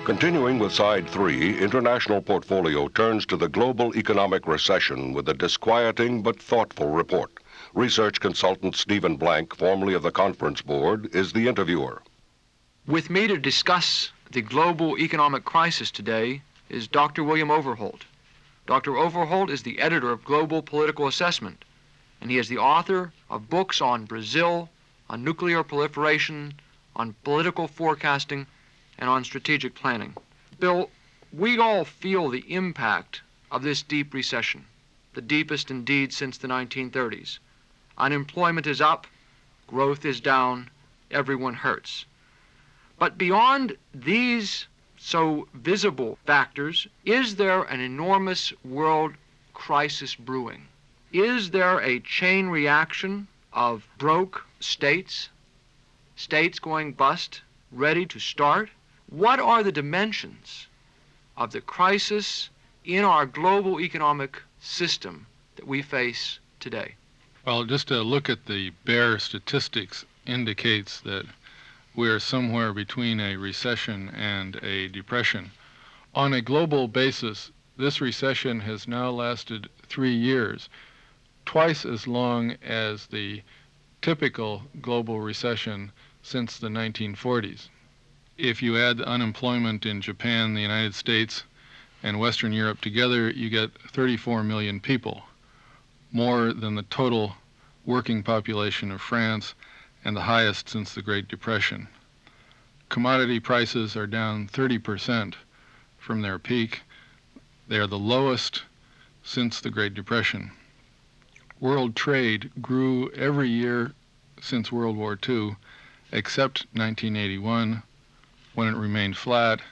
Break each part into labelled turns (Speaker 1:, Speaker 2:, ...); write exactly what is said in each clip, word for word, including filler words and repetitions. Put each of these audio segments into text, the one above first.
Speaker 1: Continuing with side three, International Portfolio turns to the global economic recession with a disquieting but thoughtful report. Research consultant Stephen Blank, formerly of the Conference Board, is the interviewer.
Speaker 2: With me to discuss the global economic crisis today is Doctor William Overholt. Doctor Overholt is the editor of Global Political Assessment, and he is the author of books on Brazil, on nuclear proliferation, on political forecasting, and on strategic planning. Bill, we all feel the impact of this deep recession, the deepest indeed since the nineteen thirties. Unemployment is up, growth is down, everyone hurts. But beyond these so visible factors, is there an enormous world crisis brewing? Is there a chain reaction of broke states, states going bust, ready to start? What are the dimensions of the crisis in our global economic system that we face today?
Speaker 3: Well, just a look at the bare statistics indicates that we are somewhere between a recession and a depression. On a global basis, this recession has now lasted three years, twice as long as the typical global recession since the nineteen forties. If you add the unemployment in Japan, the United States, and Western Europe together, you get thirty-four million people, more than the total working population of France and the highest since the Great Depression. Commodity prices are down thirty percent from their peak. They are the lowest since the Great Depression. World trade grew every year since World War Two, except nineteen eighty-one, when it remained flat,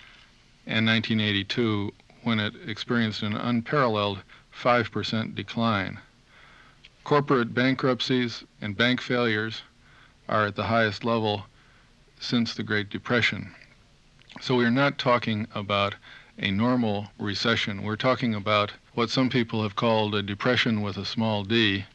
Speaker 3: and nineteen eighty-two, when it experienced an unparalleled five percent decline. Corporate bankruptcies and bank failures are at the highest level since the Great Depression. So we're not talking about a normal recession. We're talking about what some people have called a depression with a small d,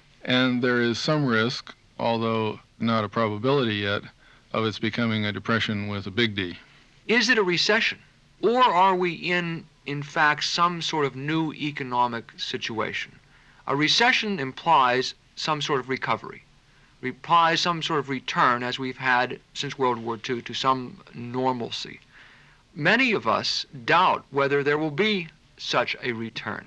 Speaker 3: and there is some risk, although not a probability yet, of its becoming a depression with a big D.
Speaker 2: Is it a recession, or are we in, in fact, some sort of new economic situation? A recession implies some sort of recovery, implies some sort of return, as we've had since World War Two, to some normalcy. Many of us doubt whether there will be such a return.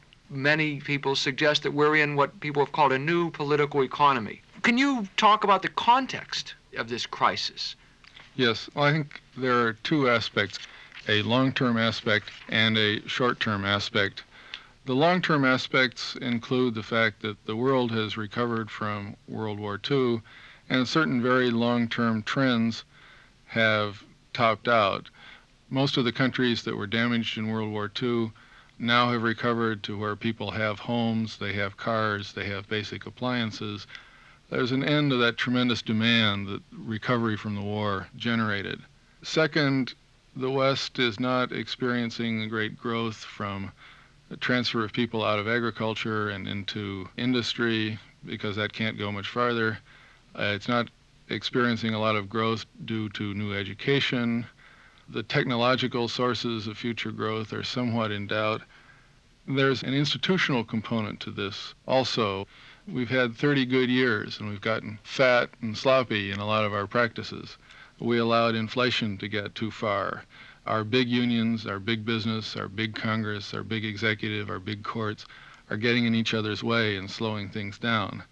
Speaker 2: Many people suggest that we're in what people have called a new political economy. Can you talk about the context of this crisis?
Speaker 3: Yes, well, I think there are two aspects, a long-term aspect and a short-term aspect. The long-term aspects include the fact that the world has recovered from World War Two, and certain very long-term trends have topped out. Most of the countries that were damaged in World War Two now have recovered to where people have homes, they have cars, they have basic appliances. There's an end to that tremendous demand that recovery from the war generated. Second, the West is not experiencing a great growth from the transfer of people out of agriculture and into industry, because that can't go much farther. Uh, it's not experiencing a lot of growth due to new education. The technological sources of future growth are somewhat in doubt. There's an institutional component to this also. We've had thirty good years, and we've gotten fat and sloppy in a lot of our practices. We allowed inflation to get too far. Our big unions, our big business, our big Congress, our big executive, our big courts are getting in each other's way and slowing things down.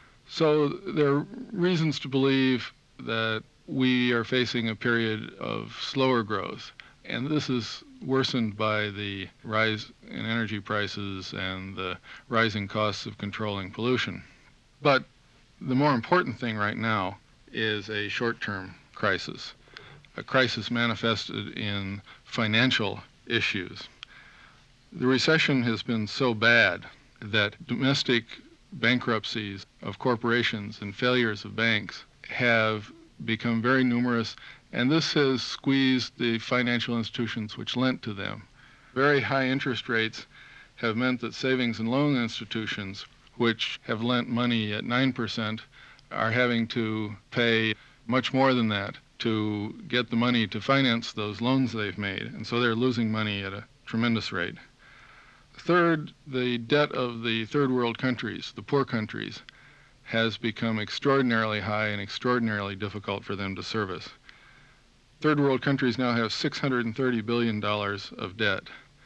Speaker 3: So there are reasons to believe that we are facing a period of slower growth, and this is worsened by the rise in energy prices and the rising costs of controlling pollution. But the more important thing right now is a short-term crisis, a crisis manifested in financial issues. The recession has been so bad that domestic bankruptcies of corporations and failures of banks have become very numerous, and this has squeezed the financial institutions which lent to them. Very high interest rates have meant that savings and loan institutions, which have lent money at nine percent, are having to pay much more than that to get the money to finance those loans they've made, and so they're losing money at a tremendous rate. Third, the debt of the third world countries, the poor countries, has become extraordinarily high and extraordinarily difficult for them to service. Third world countries now have six hundred thirty billion dollars of debt.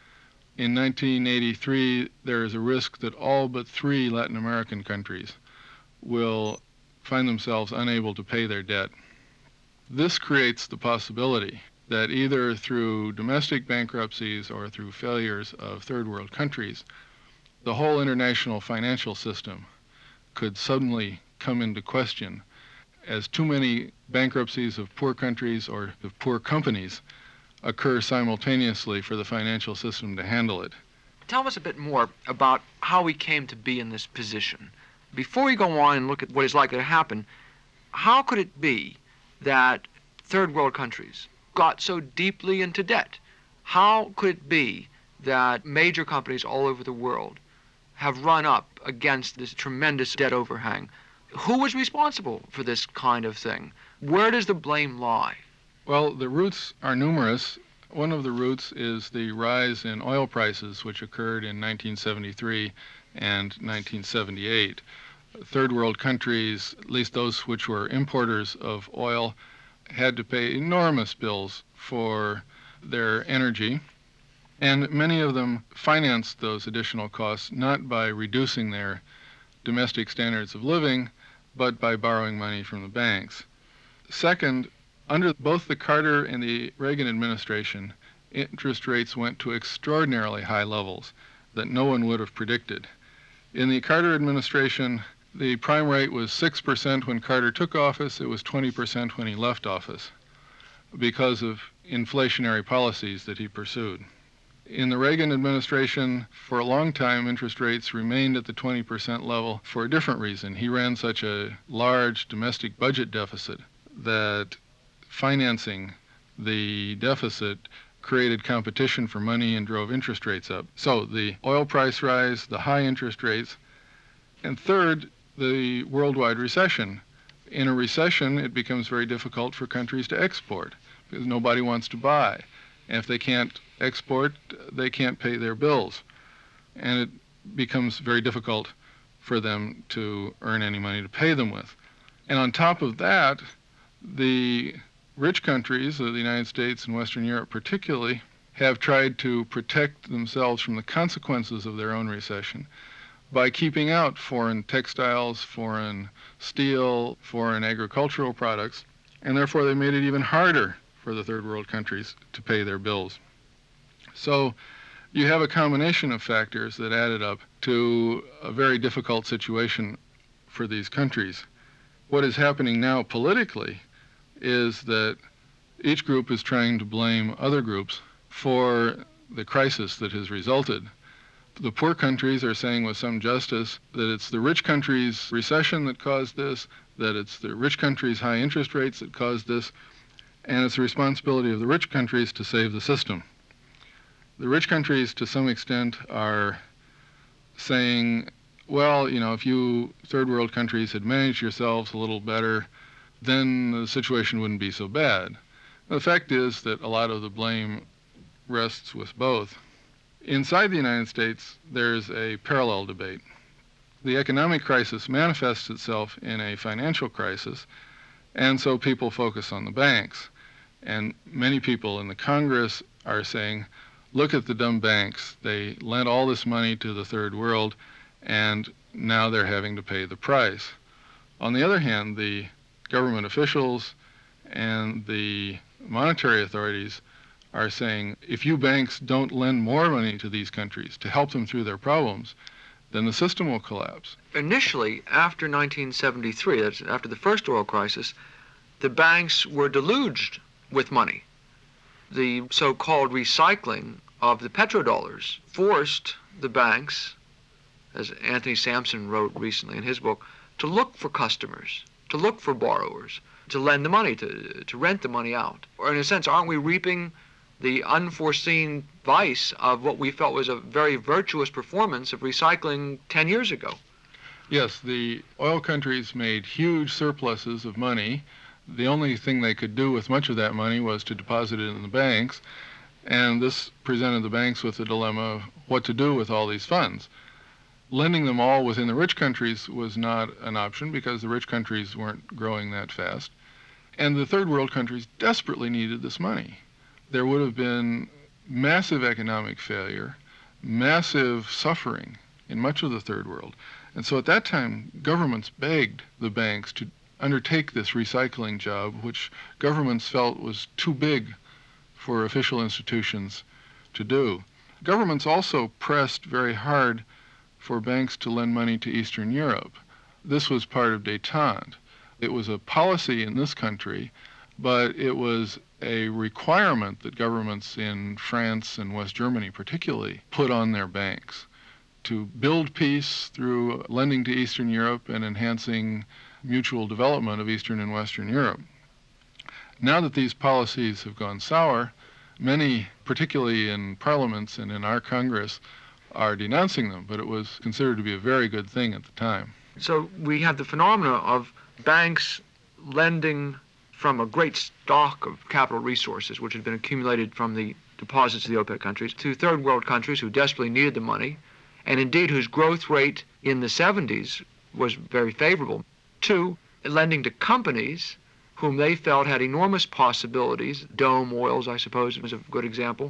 Speaker 3: In nineteen eighty-three, there is a risk that all but three Latin American countries will find themselves unable to pay their debt. This creates the possibility that either through domestic bankruptcies or through failures of third world countries, the whole international financial system could suddenly come into question as too many bankruptcies of poor countries or of poor companies occur simultaneously for the financial system to handle it.
Speaker 2: Tell us a bit more about how we came to be in this position. Before we go on and look at what is likely to happen, how could it be that third world countries got so deeply into debt? How could it be that major companies all over the world have run up against this tremendous debt overhang? Who was responsible for this kind of thing? Where does the blame lie?
Speaker 3: Well, the roots are numerous. One of the roots is the rise in oil prices, which occurred in nineteen seventy-three and nineteen seventy-eight. Third world countries, at least those which were importers of oil, had to pay enormous bills for their energy, and many of them financed those additional costs not by reducing their domestic standards of living, but by borrowing money from the banks. Second, under both the Carter and the Reagan administration, interest rates went to extraordinarily high levels that no one would have predicted. In the Carter administration, the prime rate was six percent when Carter took office. It was twenty percent when he left office because of inflationary policies that he pursued. In the Reagan administration, for a long time, interest rates remained at the twenty percent level for a different reason. He ran such a large domestic budget deficit that financing the deficit created competition for money and drove interest rates up. So the oil price rise, the high interest rates, and third, the worldwide recession. In a recession, it becomes very difficult for countries to export because nobody wants to buy. And if they can't export, they can't pay their bills. And it becomes very difficult for them to earn any money to pay them with. And on top of that, the rich countries, uh, the United States and Western Europe particularly, have tried to protect themselves from the consequences of their own recession by keeping out foreign textiles, foreign steel, foreign agricultural products, and therefore they made it even harder for the third world countries to pay their bills. So you have a combination of factors that added up to a very difficult situation for these countries. What is happening now politically is that each group is trying to blame other groups for the crisis that has resulted. The poor countries are saying with some justice that it's the rich countries' recession that caused this, that it's the rich countries' high interest rates that caused this, and it's the responsibility of the rich countries to save the system. The rich countries, to some extent, are saying, well, you know, if you third world countries had managed yourselves a little better, then the situation wouldn't be so bad. The fact is that a lot of the blame rests with both. Inside the United States, there's a parallel debate. The economic crisis manifests itself in a financial crisis, and so people focus on the banks. And many people in the Congress are saying, look at the dumb banks. They lent all this money to the third world, and now they're having to pay the price. On the other hand, the government officials and the monetary authorities are saying, if you banks don't lend more money to these countries to help them through their problems, then the system will collapse.
Speaker 2: Initially, after nineteen seventy-three, that's after the first oil crisis, the banks were deluged with money. The so-called recycling of the petrodollars forced the banks, as Anthony Sampson wrote recently in his book, to look for customers, to look for borrowers, to lend the money, to, to rent the money out. Or in a sense, aren't we reaping the unforeseen vice of what we felt was a very virtuous performance of recycling ten years ago?
Speaker 3: Yes, the oil countries made huge surpluses of money. The only thing they could do with much of that money was to deposit it in the banks, and this presented the banks with the dilemma of what to do with all these funds. Lending them all within the rich countries was not an option because the rich countries weren't growing that fast, and the third world countries desperately needed this money. There would have been massive economic failure, massive suffering in much of the third world. And so at that time, governments begged the banks to undertake this recycling job, which governments felt was too big for official institutions to do. Governments also pressed very hard for banks to lend money to Eastern Europe. This was part of détente. It was a policy in this country, but it was a requirement that governments in France and West Germany particularly put on their banks to build peace through lending to Eastern Europe and enhancing mutual development of Eastern and Western Europe. Now that these policies have gone sour, many, particularly in parliaments and in our Congress, are denouncing them, but it was considered to be a very good thing at the time.
Speaker 2: So we have the phenomena of banks lending from a great stock of capital resources, which had been accumulated from the deposits of the OPEC countries, to third world countries who desperately needed the money, and indeed whose growth rate in the seventies was very favorable, to lending to companies whom they felt had enormous possibilities. Dome Oils, I suppose, was a good example.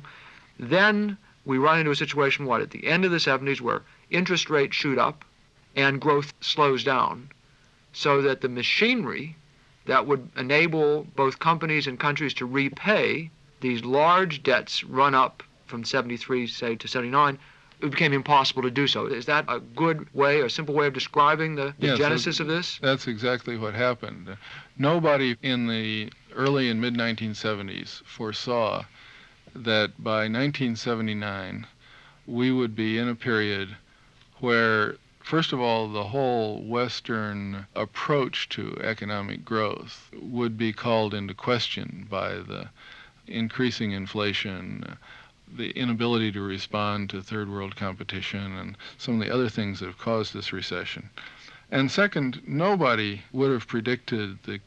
Speaker 2: Then we run into a situation, what, at the end of the seventies, where interest rates shoot up and growth slows down, so that the machinery that would enable both companies and countries to repay these large debts run up from seventy-three, say, to seventy-nine, it became impossible to do so. Is that a good way, a simple way of describing the, the
Speaker 3: yes,
Speaker 2: genesis of this?
Speaker 3: That's exactly what happened. Nobody in the early and mid nineteen seventies foresaw that by nineteen seventy-nine we would be in a period where, first of all, the whole Western approach to economic growth would be called into question by the increasing inflation, the inability to respond to third world competition, and some of the other things that have caused this recession. And second, nobody would have predicted the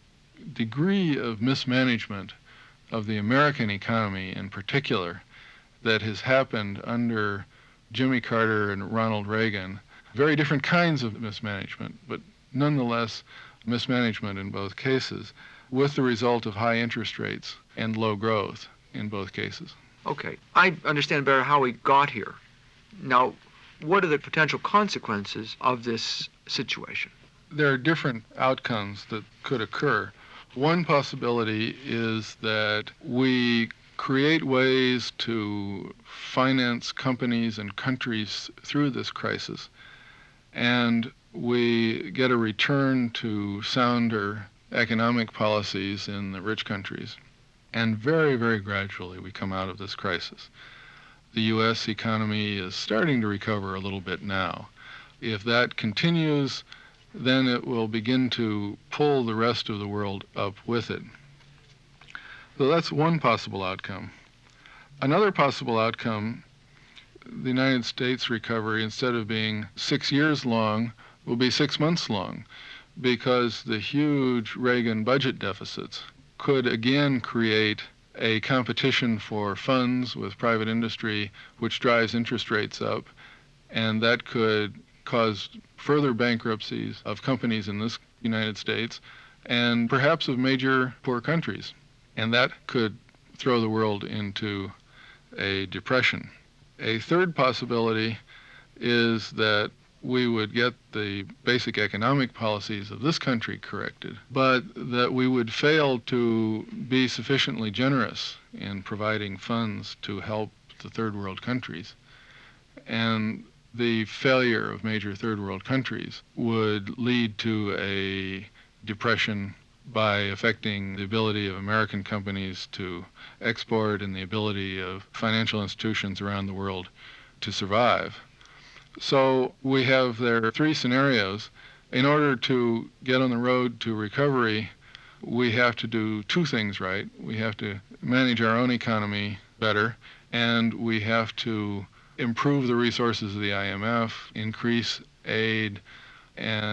Speaker 3: degree of mismanagement of the American economy in particular that has happened under Jimmy Carter and Ronald Reagan. Very different kinds of mismanagement, but nonetheless mismanagement in both cases, with the result of high interest rates and low growth in both cases.
Speaker 2: Okay, I understand better how we got here. Now, what are the potential consequences of this situation?
Speaker 3: There are different outcomes that could occur. One possibility is that we create ways to finance companies and countries through this crisis, and we get a return to sounder economic policies in the rich countries. And very, very gradually we come out of this crisis. The U S economy is starting to recover a little bit now. If that continues, then it will begin to pull the rest of the world up with it. So that's one possible outcome. Another possible outcome, the United States recovery, instead of being six years long, will be six months long, because the huge Reagan budget deficits could again create a competition for funds with private industry, which drives interest rates up, and that could cause further bankruptcies of companies in this United States and perhaps of major poor countries. And that could throw the world into a depression. A third possibility is that we would get the basic economic policies of this country corrected, but that we would fail to be sufficiently generous in providing funds to help the third world countries. And the failure of major third world countries would lead to a depression by affecting the ability of American companies to export and the ability of financial institutions around the world to survive. So we have there three scenarios. In order to get on the road to recovery, we have to do two things right. We have to manage our own economy better, and we have to improve the resources of the I M F, increase aid, and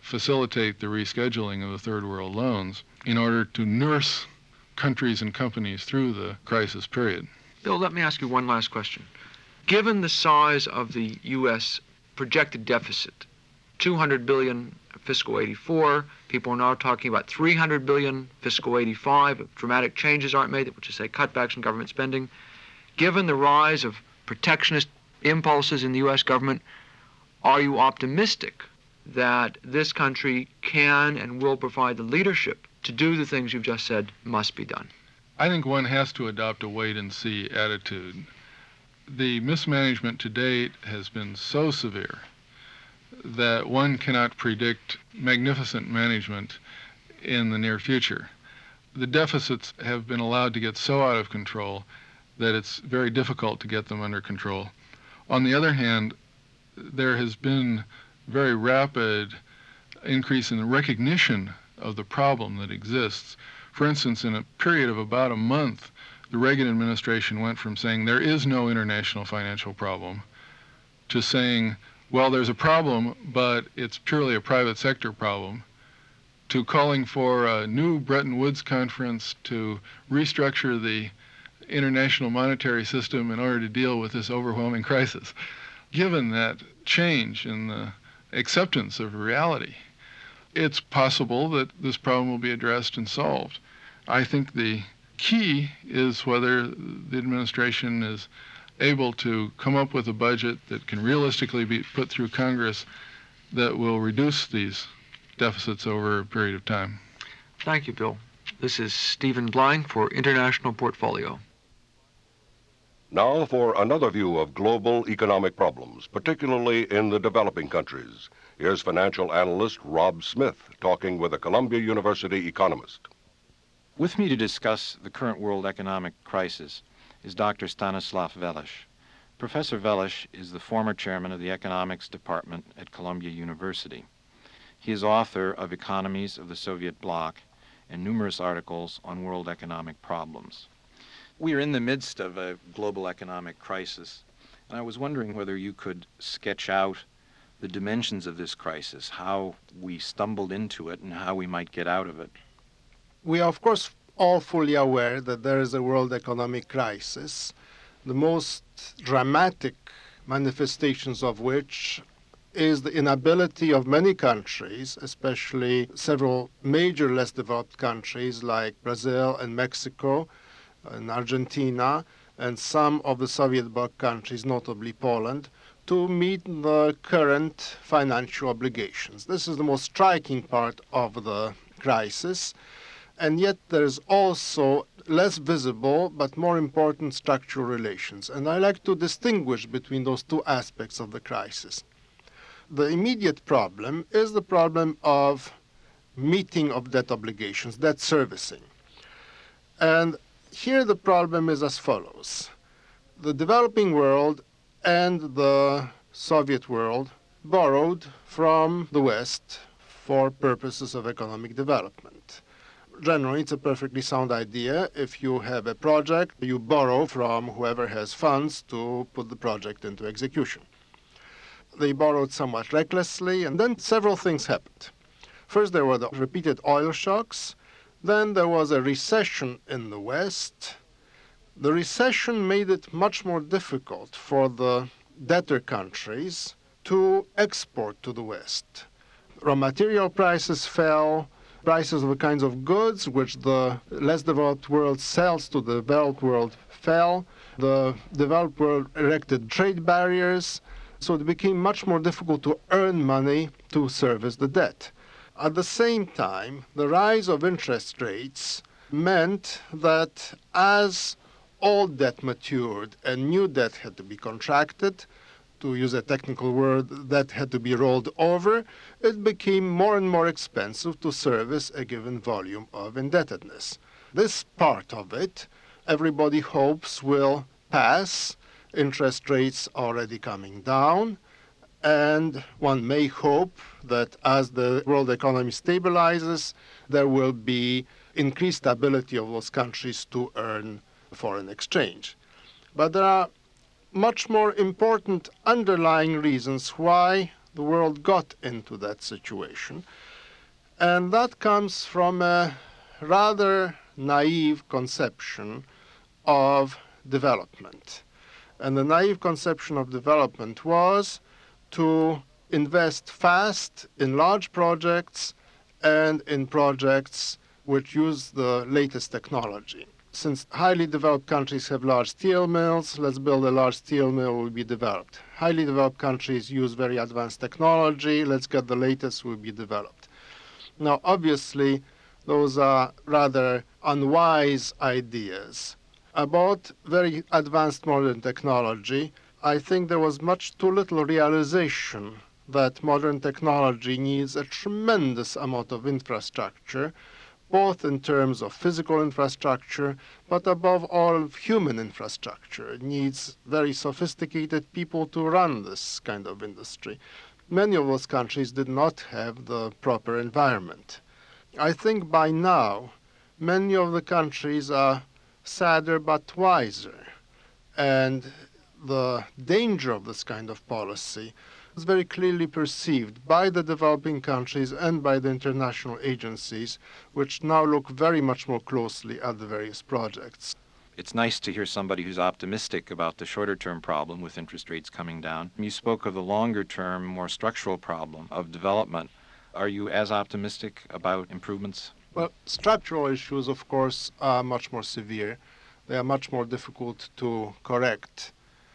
Speaker 3: facilitate the rescheduling of the third world loans in order to nurse countries and companies through the crisis period.
Speaker 2: Bill, let me ask you one last question. Given the size of the U S projected deficit, two hundred billion dollars fiscal eighty-four, people are now talking about three hundred billion dollars fiscal eighty-five, if dramatic changes aren't made, which is say cutbacks in government spending. Given the rise of protectionist impulses in the U S government, are you optimistic that this country can and will provide the leadership to do the things you've just said must be done?
Speaker 3: I think one has to adopt a wait-and-see attitude. The mismanagement to date has been so severe that one cannot predict magnificent management in the near future. The deficits have been allowed to get so out of control that it's very difficult to get them under control. On the other hand, there has been very rapid increase in the recognition of the problem that exists. For instance, in a period of about a month, the Reagan administration went from saying there is no international financial problem to saying, well, there's a problem, but it's purely a private sector problem, to calling for a new Bretton Woods conference to restructure the international monetary system in order to deal with this overwhelming crisis. Given that change in the acceptance of reality, it's possible that this problem will be addressed and solved. I think the key is whether the administration is able to come up with a budget that can realistically be put through Congress that will reduce these deficits over a period of time.
Speaker 2: Thank you, Bill. This is Stephen Blank for International Portfolio.
Speaker 1: Now for another view of global economic problems, particularly in the developing countries. Here's financial analyst Rob Smith talking with a Columbia University economist.
Speaker 4: With me to discuss the current world economic crisis is Doctor Stanislav Velish. Professor Velish is the former chairman of the economics department at Columbia University. He is author of Economies of the Soviet Bloc and numerous articles on world economic problems. We are in the midst of a global economic crisis, and I was wondering whether you could sketch out the dimensions of this crisis, how we stumbled into it and how we might get out of it.
Speaker 5: We are, of course, all fully aware that there is a world economic crisis, the most dramatic manifestations of which is the inability of many countries, especially several major less developed countries like Brazil and Mexico and Argentina and some of the Soviet bloc countries, notably Poland, to meet the current financial obligations. This is the most striking part of the crisis. And yet there is also less visible but more important structural relations. And I like to distinguish between those two aspects of the crisis. The immediate problem is the problem of meeting of debt obligations, debt servicing. And here the problem is as follows. The developing world and the Soviet world borrowed from the West for purposes of economic development. Generally, it's a perfectly sound idea. If you have a project, you borrow from whoever has funds to put the project into execution. They borrowed somewhat recklessly, and then several things happened. First, there were the repeated oil shocks. Then there was a recession in the West. The recession made it much more difficult for the debtor countries to export to the West. Raw material prices fell. Prices of the kinds of goods which the less developed world sells to the developed world fell. The developed world erected trade barriers, so it became much more difficult to earn money to service the debt. At the same time, the rise of interest rates meant that as old debt matured and new debt had to be contracted, to use a technical word, that had to be rolled over, it became more and more expensive to service a given volume of indebtedness. This part of it, everybody hopes will pass. Interest rates already coming down, and one may hope that as the world economy stabilizes, there will be increased ability of those countries to earn foreign exchange. But there are much more important underlying reasons why the world got into that situation. And that comes from a rather naive conception of development. And the naive conception of development was to invest fast in large projects and in projects which use the latest technology. Since highly developed countries have large steel mills, let's build a large steel mill, will be developed. Highly developed countries use very advanced technology, let's get the latest, will be developed. Now, obviously, those are rather unwise ideas. About very advanced modern technology, I think there was much too little realization that modern technology needs a tremendous amount of infrastructure, both in terms of physical infrastructure, but above all of human infrastructure. It needs very sophisticated people to run this kind of industry. Many of those countries did not have the proper environment. I think by now, many of the countries are sadder but wiser, and the danger of this kind of policy is very clearly perceived by the developing countries and by the international agencies, which now look very much more closely at the various projects.
Speaker 4: It's nice to hear somebody who's optimistic about the shorter-term problem with interest rates coming down. You spoke of the longer-term, more structural problem of development. Are you as optimistic about improvements?
Speaker 5: Well, structural issues, of course, are much more severe. They are much more difficult to correct.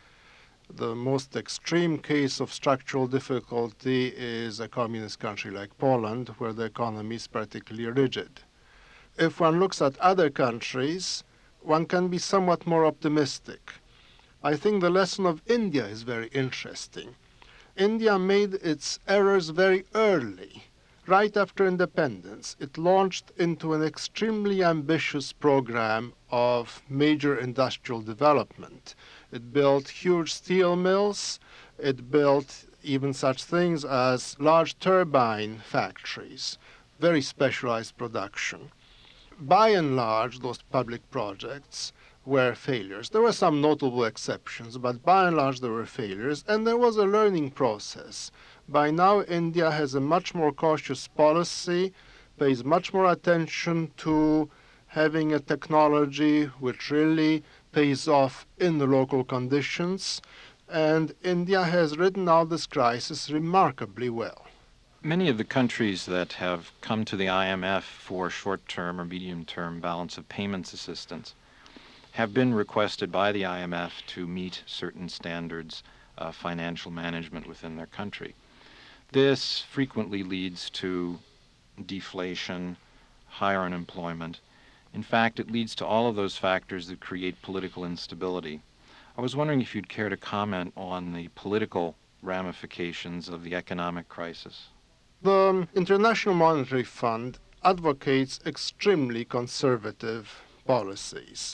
Speaker 5: The most extreme case of structural difficulty is a communist country like Poland, where the economy is particularly rigid. If one looks at other countries, one can be somewhat more optimistic. I think the lesson of India is very interesting. India made its errors very early. Right after independence, it launched into an extremely ambitious program of major industrial development. It built huge steel mills. It built even such things as large turbine factories, very specialized production. By and large, those public projects were failures. There were some notable exceptions, but by and large, there were failures, and there was a learning process. By now, India has a much more cautious policy, pays much more attention to having a technology which really pays off in the local conditions, and India has ridden out this crisis remarkably well.
Speaker 4: Many of the countries that have come to the I M F for short-term or medium-term balance of payments assistance have been requested by the I M F to meet certain standards of financial management within their country. This frequently leads to deflation, higher unemployment. In fact, it leads to all of those factors that create political instability. I was wondering if you'd care to comment on the political ramifications of the economic crisis.
Speaker 5: The International Monetary Fund advocates extremely conservative policies.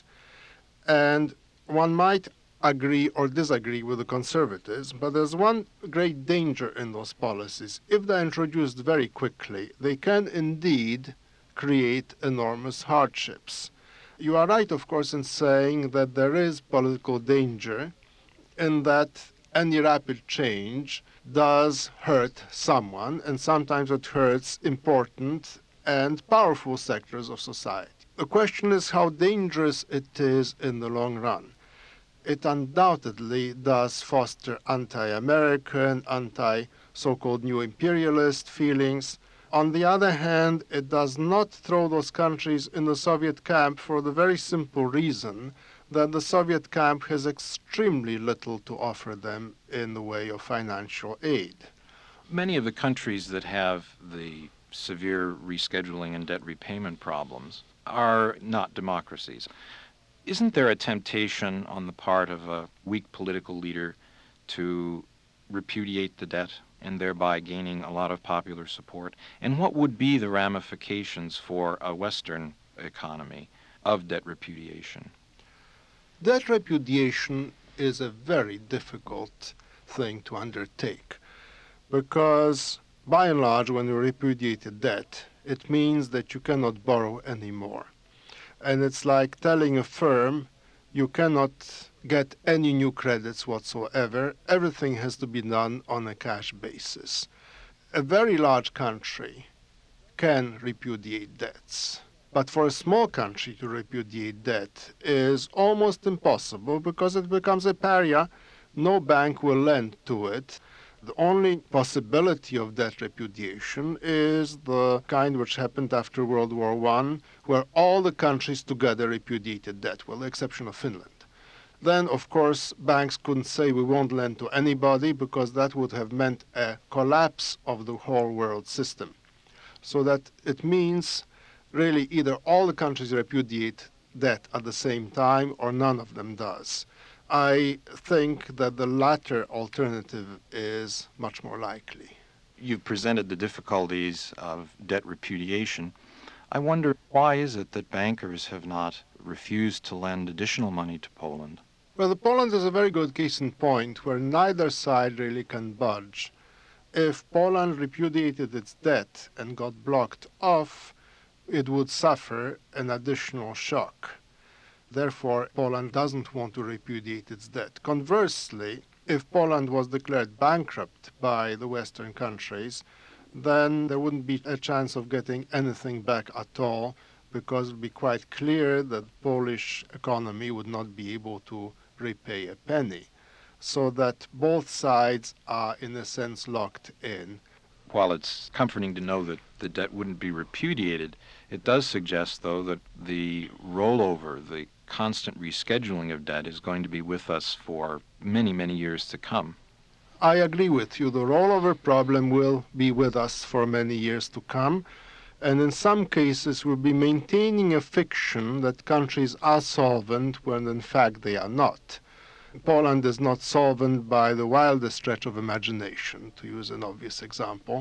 Speaker 5: And one might agree or disagree with the conservatives, but there's one great danger in those policies. If they're introduced very quickly, they can indeed create enormous hardships. You are right, of course, in saying that there is political danger in that any rapid change does hurt someone, and sometimes it hurts important and powerful sectors of society. The question is how dangerous it is in the long run. It undoubtedly does foster anti-American, anti-so-called new imperialist feelings. On the other hand, it does not throw those countries in the Soviet camp for the very simple reason that the Soviet camp has extremely little to offer them in the way of financial aid.
Speaker 4: Many of the countries that have the severe rescheduling and debt repayment problems are not democracies. Isn't there a temptation on the part of a weak political leader to repudiate the debt and thereby gaining a lot of popular support? And what would be the ramifications for a Western economy of debt repudiation?
Speaker 5: Debt repudiation is a very difficult thing to undertake because, by and large, when you repudiate a debt, it means that you cannot borrow anymore. And it's like telling a firm, you cannot get any new credits whatsoever. Everything has to be done on a cash basis. A very large country can repudiate debts, but for a small country to repudiate debt is almost impossible because it becomes a pariah. No bank will lend to it. The only possibility of debt repudiation is the kind which happened after World War One, where all the countries together repudiated debt, with the exception of Finland. Then, of course, banks couldn't say we won't lend to anybody because that would have meant a collapse of the whole world system. So that it means really either all the countries repudiate debt at the same time or none of them does. I think that the latter alternative is much more likely.
Speaker 4: You've presented the difficulties of debt repudiation. I wonder, why is it that bankers have not refused to lend additional money to Poland?
Speaker 5: Well, Poland is a very good case in point where neither side really can budge. If Poland repudiated its debt and got blocked off, it would suffer an additional shock. Therefore, Poland doesn't want to repudiate its debt. Conversely, if Poland was declared bankrupt by the Western countries, then there wouldn't be a chance of getting anything back at all, because it would be quite clear that the Polish economy would not be able to repay a penny. So that both sides are, in a sense, locked in.
Speaker 4: While it's comforting to know that the debt wouldn't be repudiated, it does suggest, though, that the rollover, the constant rescheduling of debt is going to be with us for many, many years to come.
Speaker 5: I agree with you. The rollover problem will be with us for many years to come, and in some cases we'll be maintaining a fiction that countries are solvent when in fact they are not. Poland is not solvent by the wildest stretch of imagination, to use an obvious example,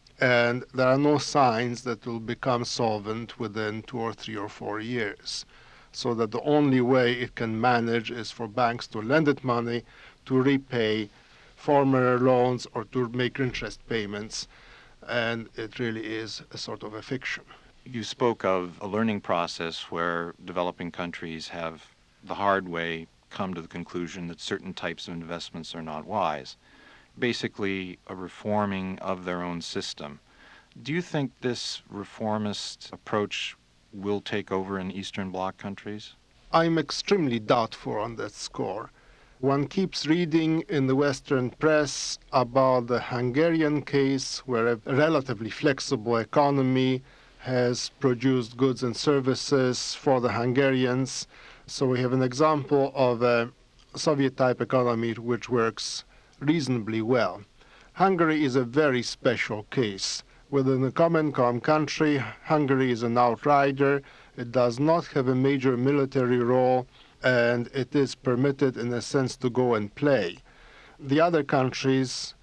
Speaker 5: and there are no signs that it will become solvent within two or three or four years. So that the only way it can manage is for banks to lend it money to repay former loans or to make interest payments, and it really is a sort of a fiction.
Speaker 4: You spoke of a learning process where developing countries have the hard way come to the conclusion that certain types of investments are not wise. Basically, a reforming of their own system. Do you think this reformist approach will take over in Eastern Bloc countries?
Speaker 5: I'm extremely doubtful on that score. One keeps reading in the Western press about the Hungarian case where a relatively flexible economy has produced goods and services for the Hungarians. So we have an example of a Soviet-type economy which works reasonably well. Hungary is a very special case. Within the Comecon country, Hungary is an outsider. It does not have a major military role, and it is permitted, in a sense, to go and play. The other countries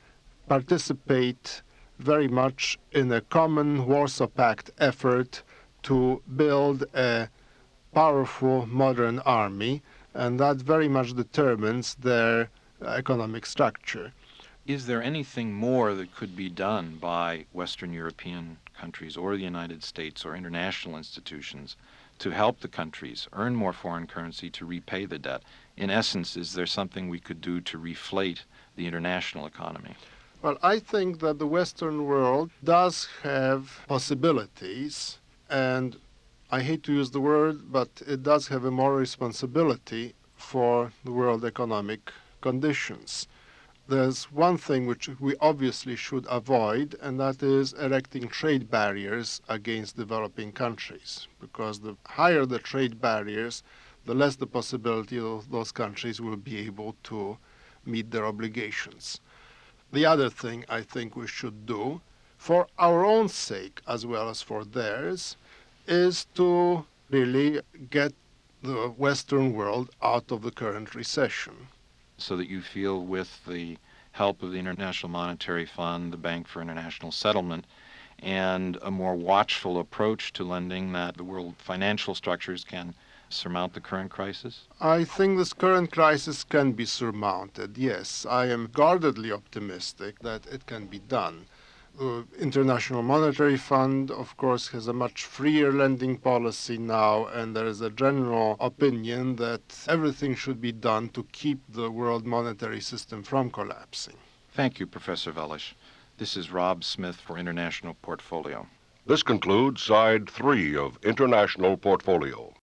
Speaker 5: participate very much in a common Warsaw Pact effort to build a powerful modern army, and that very much determines their economic structure.
Speaker 4: Is there anything more that could be done by Western European countries or the United States or international institutions to help the countries earn more foreign currency to repay the debt? In essence, is there something we could do to reflate the international economy?
Speaker 5: Well, I think that the Western world does have possibilities, and I hate to use the word, but it does have a moral responsibility for the world economic conditions. There's one thing which we obviously should avoid, and that is erecting trade barriers against developing countries, because the higher the trade barriers, the less the possibility of those countries will be able to meet their obligations. The other thing I think we should do, for our own sake as well as for theirs, is to really get the Western world out of the current recession.
Speaker 4: So that you feel with the help of the International Monetary Fund, the Bank for International Settlement, and a more watchful approach to lending, that the world financial structures can surmount the current crisis?
Speaker 5: I think this current crisis can be surmounted, yes. I am guardedly optimistic that it can be done. The International Monetary Fund, of course, has a much freer lending policy now, and there is a general opinion that everything should be done to keep the world monetary system from collapsing.
Speaker 4: Thank you, Professor Velish. This is Rob Smith for International Portfolio.
Speaker 1: This concludes side three of International Portfolio.